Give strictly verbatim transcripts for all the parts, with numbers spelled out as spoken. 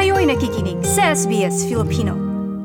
Kayo'y nakikinig sa S B S Filipino.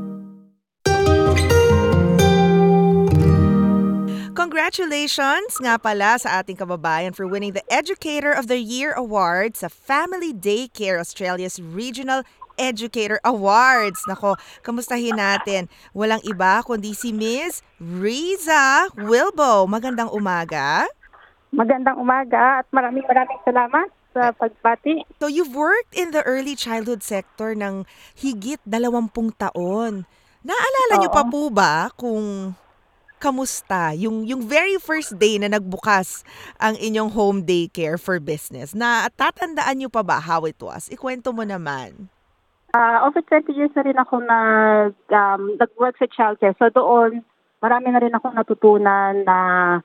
Congratulations nga pala sa ating kababayan for winning the Educator of the Year Award sa Family Daycare Australia's Regional Educator Awards. Nako, kamustahin natin. Walang iba kundi si Miss Riza Wilbo. Magandang umaga. Magandang umaga at maraming maraming salamat sa pagbati. So you've worked in the early childhood sector ng higit dalawampung taon. Naalala niyo pa Oo. po ba kung kamusta yung yung very first day na nagbukas ang inyong home daycare for business? Na tatandaan niyo pa ba how it was? Ikwento mo naman. Ah, over twenty years na rin ako nag, um, nag-work sa childcare. So doon, marami na rin ako natutunan na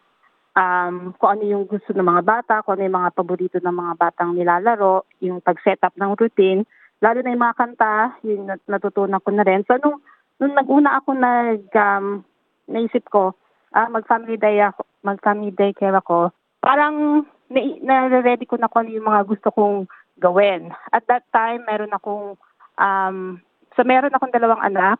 um, kung ano yung gusto ng mga bata, kung ano yung mga paborito ng mga batang nilalaro, yung pag-set up ng routine, lalo na yung mga kanta, yung nat- natutunan ko na rin. So nung, nung nag-una ako nag, um, naisip ko, ah, mag-family day ako, mag-family day care ako, parang na- na-ready ko na kung ano yung mga gusto kong gawin. At that time, meron akong, um, so meron akong dalawang anak.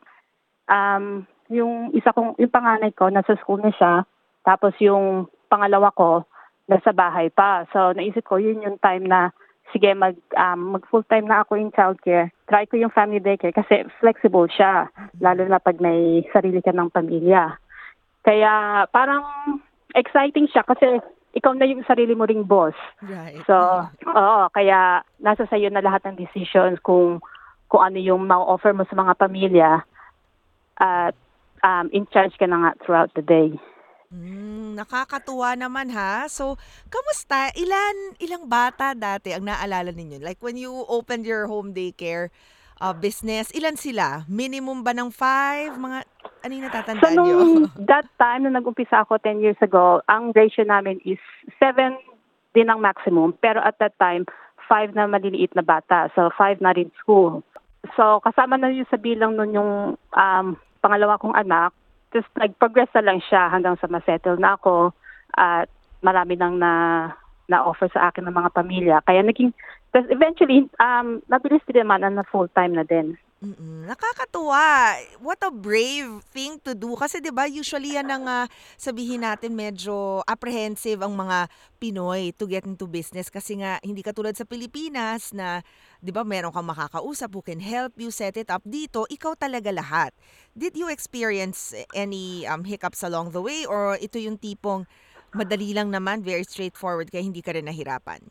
Um, yung isa kong, yung panganay ko, nasa school na siya. Tapos yung pangalawa ko, nasa bahay pa. So naisip ko, yun yung time na, sige, mag, um, mag full-time na ako in childcare. Try ko yung family daycare kasi flexible siya, lalo na pag may sarili ka ng pamilya. Kaya parang exciting siya kasi ikaw na yung sarili mo ring boss. Right. So, oo, kaya nasa sayo na lahat ng decisions kung kung ano yung ma-offer mo sa mga pamilya at um, in charge ka na nga throughout the day. Mm, nakakatuwa naman ha. So, kamusta? Ilan ilang bata dati ang naalala ninyo? Like when you opened your home daycare uh, business, ilan sila? Minimum ba ng five? Mga ano yung So, natatandaan nyo? nung that time, nung nag-umpisa ako ten years ago, ang ratio namin is seven din ang maximum. Pero at that time, five na maliliit na bata. So, five na rin school. So, kasama na yun sa bilang nun yung um, pangalawa kong anak. Just nag-progress na lang siya hanggang sa ma-settle na ako at marami nang na na-offer sa akin ng mga pamilya. Kaya naging, tas eventually, um, nabilis din naman na full-time na din. Mm, nakakatuwa. What a brave thing to do. Kasi 'di ba usually yan ang ah, sabihin natin medyo apprehensive ang mga Pinoy to get into business kasi nga hindi katulad sa Pilipinas na 'di ba meron kang makakausap who can help you set it up. Dito, ikaw talaga lahat. Did you experience any um, hiccups along the way or ito yung tipong madali lang naman, very straightforward kaya hindi ka rin nahirapan?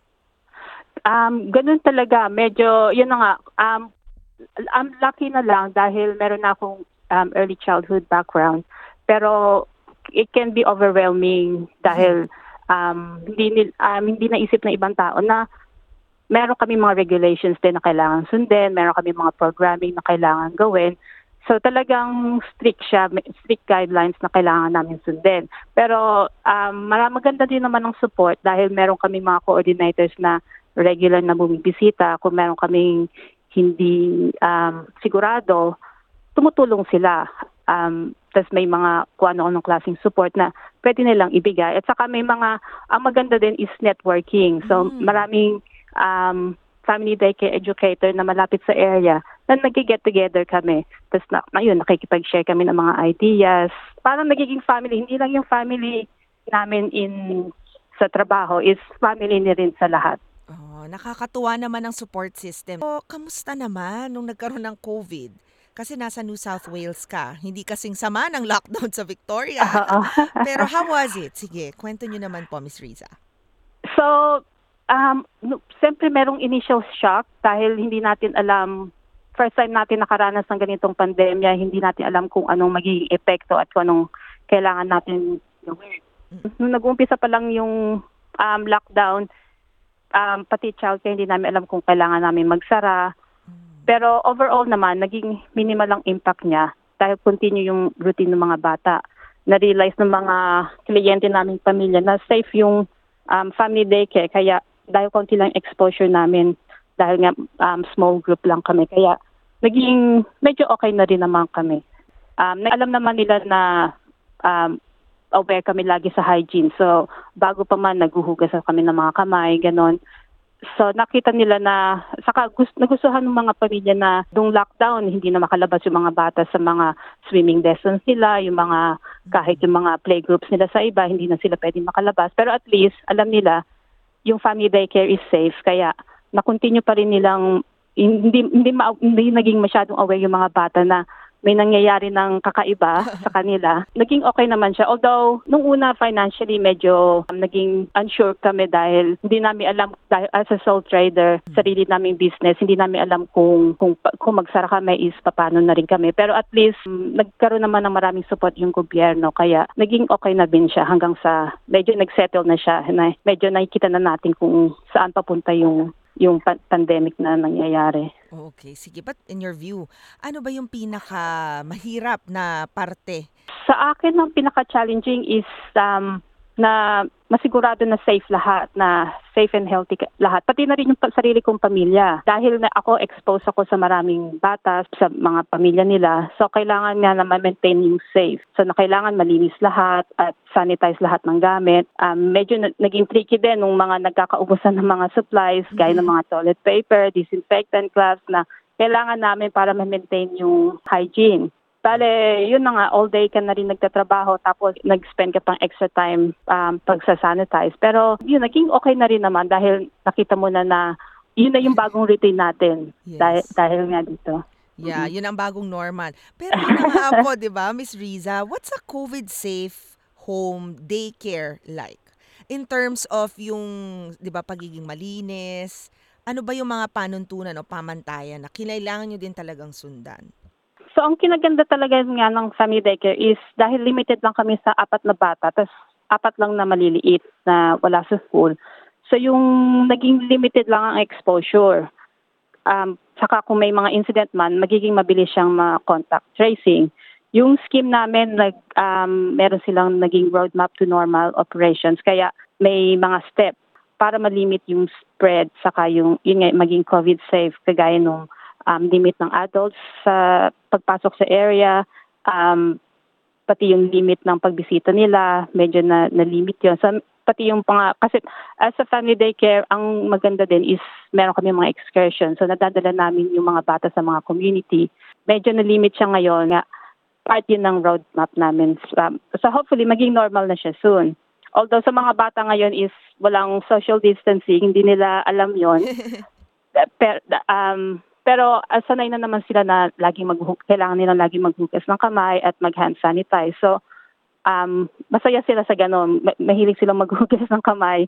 Um, ganun talaga. Medyo, yun na nga, um, I'm lucky na lang dahil meron na akong um, early childhood background. Pero it can be overwhelming dahil um, hindi, nil- um, hindi naisip ng ibang tao na meron kami mga regulations din na kailangan sundin, meron kami mga programming na kailangan gawin. So talagang strict siya, may strict guidelines na kailangan namin sundin. Pero um, mara- maganda din naman ang support dahil meron kami mga coordinators na regular na bumibisita. Kung meron kaming hindi um, sigurado, tumutulong sila. Um, Tapos may mga kung ano-anong klaseng support na pwede nilang ibigay. At saka may mga, ang maganda din is networking. So Mm. maraming um, family daycare educator na malapit sa area na nag-get together kami. Tapos na, ayun, nakikipag-share kami ng mga ideas. Parang nagiging family. Hindi lang yung family namin in sa trabaho, is family ni rin sa lahat. Oh, nakakatuwa naman ang support system. O, kamusta naman nung nagkaroon ng COVID? Kasi nasa New South Wales ka. Hindi kasing sama ng lockdown sa Victoria. Oo. Pero how was it? Sige, kwento nyo naman po, Miss Riza. So, um, no, siyempre merong initial shock dahil hindi natin alam, first time natin nakaranas ng ganitong pandemya, hindi natin alam kung anong magiging epekto at kung anong kailangan natin gawin. Nung nag-umpisa pa lang yung um, lockdown, um, pati childcare, hindi namin alam kung kailangan namin magsara. Pero overall naman, naging minimal ang impact niya dahil continue yung routine ng mga bata. Na-realize ng mga kliyente naming pamilya na safe yung um, family daycare. Kaya dahil konti lang exposure namin, dahil nga um, small group lang kami. Kaya naging medyo okay na rin naman kami. Um, alam naman nila na um, aware kami lagi sa hygiene. So bago pa man, naguhugas kami ng mga kamay, ganon. So nakita nila na, saka gust, nagustuhan ng mga pamilya na nung lockdown, hindi na makalabas yung mga bata sa mga swimming lessons nila, yung mga, kahit yung mga playgroups nila sa iba, hindi na sila pwedeng makalabas. Pero at least, alam nila, yung family daycare is safe. Kaya na-continue pa rin nilang, hindi, hindi, ma, hindi naging masyadong aware yung mga bata na may nangyayari ng kakaiba sa kanila. Naging okay naman siya. Although, nung una financially, medyo um, naging unsure kami dahil hindi namin alam, dahil as a sole trader, sarili naming business, hindi namin alam kung kung, kung magsara kami is paano na rin kami. Pero at least, um, nagkaroon naman ng maraming support yung gobyerno. Kaya naging okay na din siya hanggang sa medyo nagsettle na siya. Na, medyo nakikita na natin kung saan papunta yung yung pa- pandemic na nangyayari. Okay, sige. But in your view, ano ba yung pinaka mahirap na parte? Sa akin, ang pinaka-challenging is um, na masigurado na safe lahat, na safe and healthy ka- lahat. Pati na rin yung pa- sarili kong pamilya. Dahil na ako, exposed ako sa maraming bata, sa mga pamilya nila. So, kailangan nga na ma-maintain yung safe. So, na kailangan malinis lahat at sanitize lahat ng gamit. Um, medyo na- naging tricky din nung mga nagkakaubusan ng mga supplies, gaya ng mga toilet paper, disinfectant gloves, na kailangan namin para ma-maintain yung hygiene. Bale, yun na nga, all day ka na rin nagtatrabaho tapos nag-spend ka pang extra time um, pagsasanitize. Pero yun, naging okay na rin naman dahil nakita mo na na yun na yung bagong routine natin. Yes. Dahil, dahil nga dito. Yeah, yun ang bagong normal. Pero yun na nga po, di ba, Miss Riza, what's a COVID-safe home daycare like? In terms of yung, di ba, pagiging malinis, ano ba yung mga panuntunan o pamantayan na kailangan nyo din talagang sundan? So, ang kinaganda talaga nga ng family daycare is dahil limited lang kami sa apat na bata, tapos apat lang na maliliit na wala sa school. So, yung naging limited lang ang exposure. Um, saka kung may mga incident man, magiging mabilis siyang ma-contact tracing. Yung scheme namin, nag, um, meron silang naging roadmap to normal operations. Kaya may mga step para malimit yung spread, saka yung, yun nga, maging COVID safe, kagaya nung Um, limit ng adults sa pagpasok sa area, um, pati yung limit ng pagbisita nila, medyo na, na-limit yun. So, pati yung pang, kasi as a family daycare, ang maganda din is meron kami mga excursion. So, nadadala namin yung mga bata sa mga community. Medyo na-limit siya ngayon. Nga, part yun ng roadmap namin. Um, so, hopefully, maging normal na siya soon. Although sa mga bata ngayon is walang social distancing, hindi nila alam yon. per, um, Pero uh, sanay na naman sila na laging mag kailangan nilang laging maghugas ng kamay at mag-hand sanitize. So, um, masaya sila sa ganon. Ma- mahilig silang maghugas ng kamay.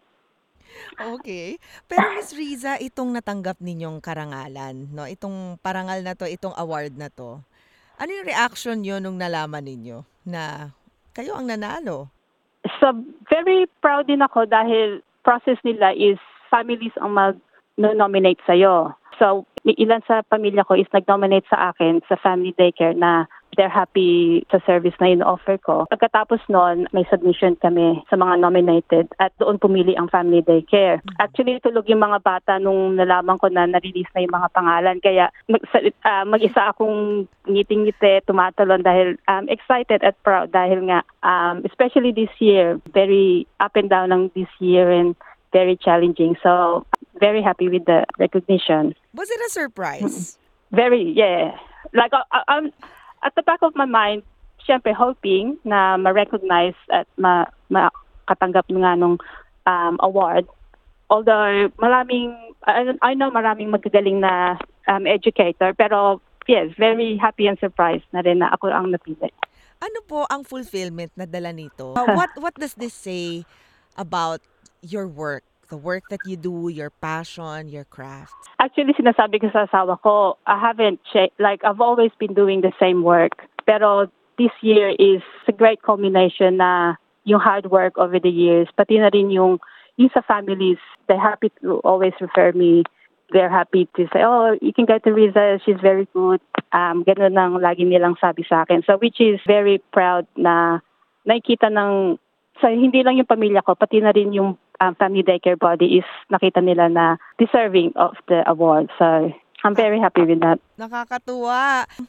Okay. Pero Miss Riza, itong natanggap ninyong karangalan, no? Itong parangal na to, itong award na to. Ano yung reaction niyo nung nalaman ninyo na kayo ang nanalo? So, very proud din ako dahil process nila is families ang mag-nominate sa'yo. So, ilan sa pamilya ko is nag-nominate sa akin sa family daycare na they're happy sa service na in-offer ko. Pagkatapos noon, may submission kami sa mga nominated at doon pumili ang family daycare. Actually, tulog yung mga bata nung nalaman ko na na-release na yung mga pangalan. Kaya mag, uh, mag-isa akong ngiting-ngiti, tumatalon dahil um, excited at proud dahil nga, um, especially this year, very up and down ng this year and very challenging. So, very happy with the recognition. Was it a surprise? Very, yeah. Like, I, I'm at the back of my mind, syempre hoping na ma-recognize at ma makatanggap nga nung um, award. Although, maraming, I, I know maraming magagaling na um, educator, pero yes, very happy and surprised na rin na ako ang napili. Ano po ang fulfillment na dala nito? Uh, what what does this say about your work? The work that you do, your passion, your craft? Actually, sinasabi ko sa asawa ko, I haven't changed. Like, I've always been doing the same work. Pero this year is a great culmination na yung hard work over the years. Pati na rin yung, yung sa families, they're happy to always refer me. They're happy to say, oh, you can go to Riza, she's very good. Um, ganun ang lagi nilang sabi sa akin. So, which is very proud na nakikita ng, so hindi lang yung pamilya ko, pati na rin yung um, family daycare body is nakita nila na deserving of the award. So, I'm very happy with that. Nakakatuwa.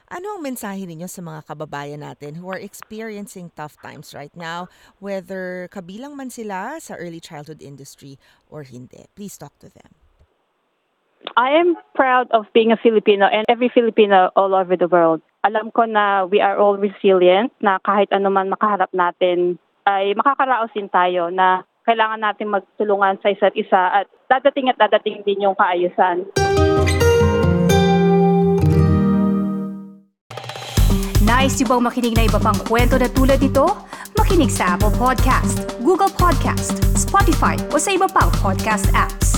Ano ang mensahe ninyo sa mga kababayan natin who are experiencing tough times right now, whether kabilang man sila sa early childhood industry or hindi? Please talk to them. I am proud of being a Filipino and every Filipino all over the world. Alam ko na we are all resilient, na kahit ano man makaharap natin, ay makakaraos din tayo, na kailangan natin magtulungan sa isa't isa at dadating at dadating din yung kaayusan. Nice yung bang makinig na iba pang kwento na tulad ito? Makinig sa Apple Podcast, Google Podcast, Spotify o sa iba pang podcast apps.